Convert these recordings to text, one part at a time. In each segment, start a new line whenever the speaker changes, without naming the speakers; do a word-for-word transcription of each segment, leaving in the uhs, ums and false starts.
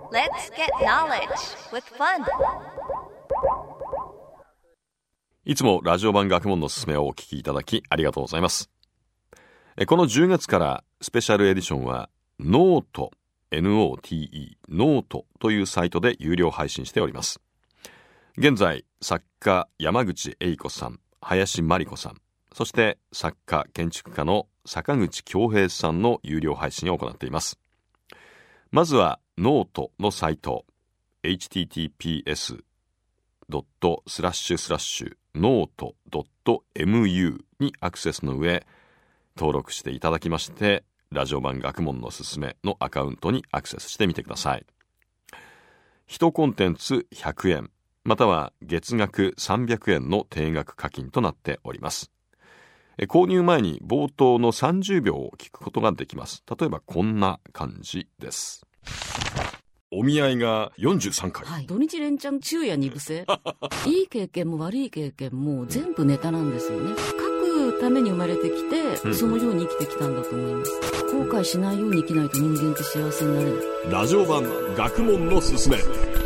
Let's get knowledge with fun.
いつもラジオ版学問のすすめをお聞きいただきありがとうございます。このじゅうがつからスペシャルエディションはノート ノート ノートというサイトで有料配信しております。現在作家山口栄子さん、林真理子さん、そして作家建築家の坂口恭平さんの有料配信を行っています。まずはノートのサイト エイチティーティーピーエスドットスラッシュスラッシュノートドットエムユー にアクセスの上登録していただきまして、ラジオ版学問のすすめのアカウントにアクセスしてみてください。いちコンテンツひゃくえんまたは月額さんびゃくえんの定額課金となっております。購入前に冒頭のさんじゅうびょうを聞くことができます。例えばこんな感じです。お見合いがよんじゅうさんかい、
はい、土日連チャン昼夜二部制いい経験も悪い経験も全部ネタなんですよね。書くために生まれてきて、うん、そのように生きてきたんだと思います。後悔しないように生きないと人間って幸せになれる。
ラジオ版学問のすすめ。 Let's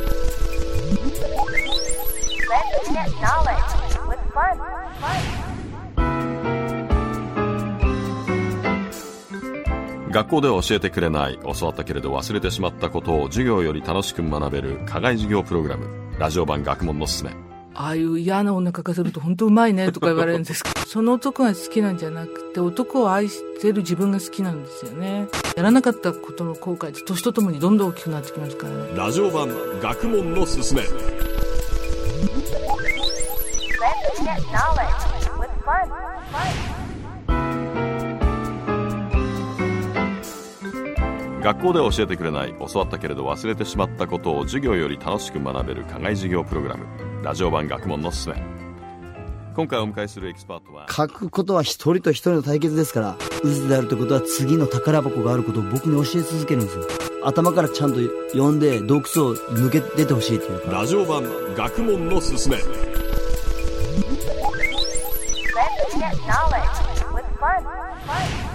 get knowledge with fun. Fun.
学校では教えてくれない、教わったけれど忘れてしまったことを授業より楽しく学べる課外授業プログラム、ラジオ版学問のすすめ。
ああいう嫌な女書かせると本当うまいねとか言われるんですけどその男が好きなんじゃなくて、男を愛してる自分が好きなんですよね。やらなかったことの後悔って年とともにどんどん大きくなってきますからね。
ラジオ版学問のすすめ。 Let's
get knowledge with fun. Fun.
学校では教えてくれない、教わったけれど忘れてしまったことを授業より楽しく学べる課外授業プログラム、ラジオ版学問のすすめ。今回お迎えするエキスパートは、
書くことは一人と一人の対決ですから、渦であるということは次の宝箱があることを僕に教え続けるんですよ。頭からちゃんと読んで洞窟を抜け出てほしいというか。
ラジオ版学問のすすめ。 Let's
get knowledge with fun. Fun.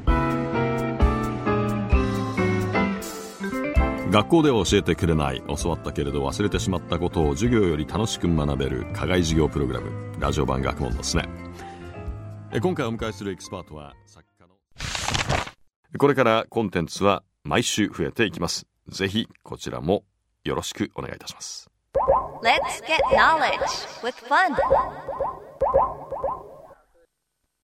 学校では教えてくれない、教わったけれど忘れてしまったことを授業より楽しく学べる課外授業プログラム、ラジオ版学問のすすめ。今回お迎えするエキスパートは作家の。これからコンテンツは毎週増えていきます。ぜひこちらもよろしくお願いいたします。
Let's get knowledge with fun.